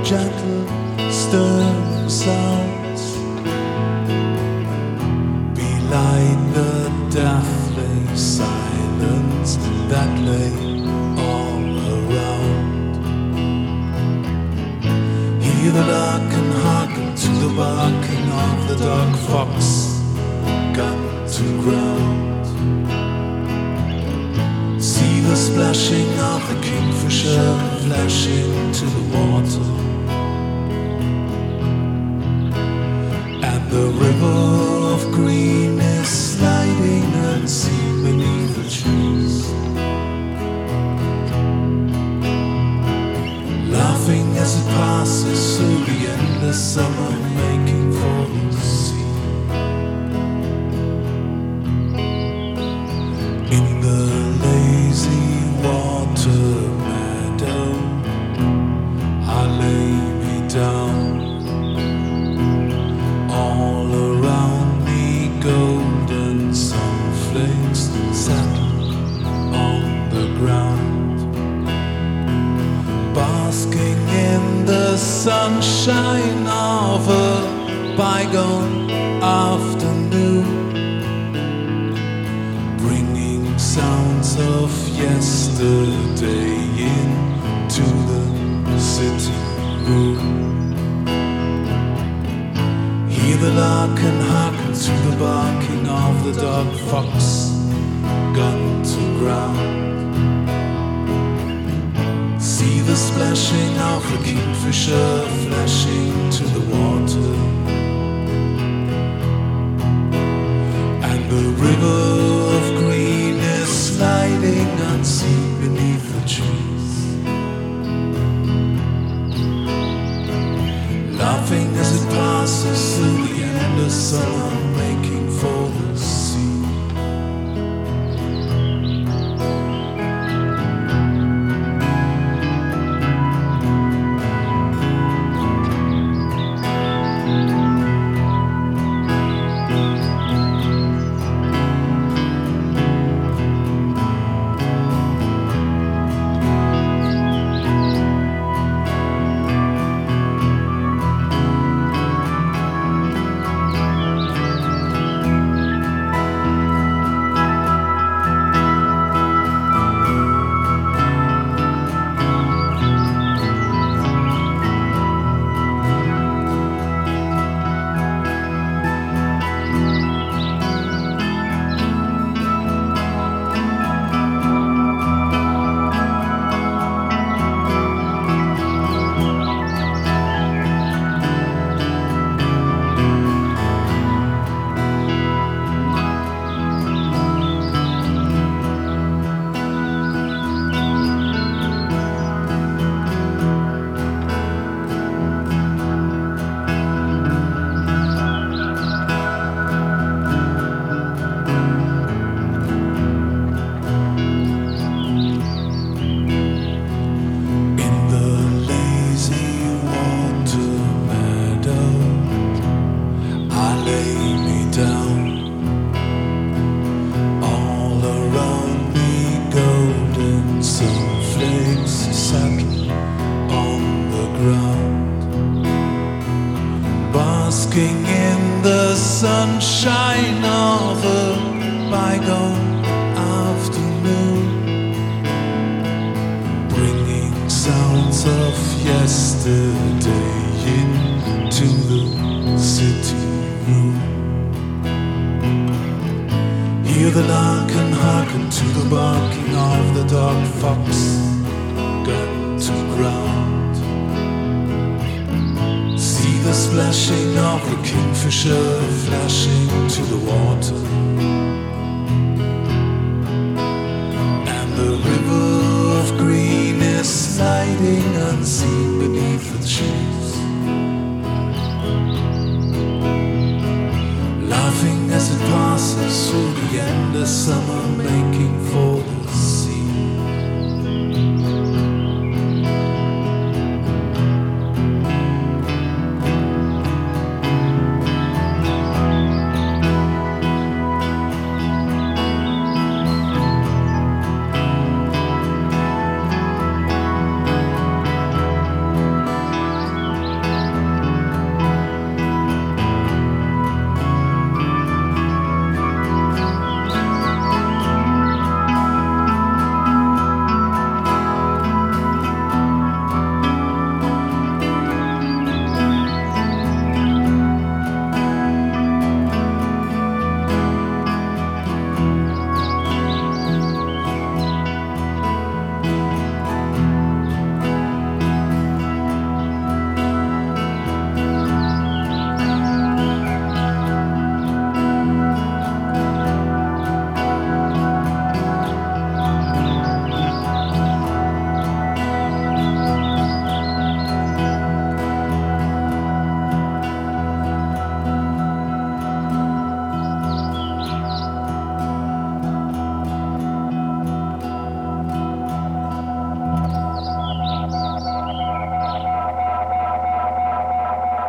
gentle stirring sounds belied the deathly silence that lay all around. Hear the lark and hearken to the barking of the dog fox, gun to ground. See the splashing of the kingfisher flashing to the water, and the river of green is sliding unseen beneath the trees, laughing as it passes through the endless summer, making for the sea. In the lazy water meadow, I lay me down. All around me golden sunflakes settle on the ground, basking in the sunshine of a bygone afternoon, bringing sounds of yesterday into the city room. Hear the lark and hearken to the barking of the dog fox, gun to ground. See the splashing of the kingfisher flashing to the water, and the river of green is sliding unseen beneath the trees, laughing as it passes through the endless summer, making for the sea. Basking in the sunshine of a bygone afternoon, bringing sounds of yesterday into the city room. Hear the lark and hearken to the barking of the dog fox, gun to ground. The splashing of the kingfisher flashing to the water, and the river of green is sliding unseen beneath the trees, laughing as it passes through the endless summer, making for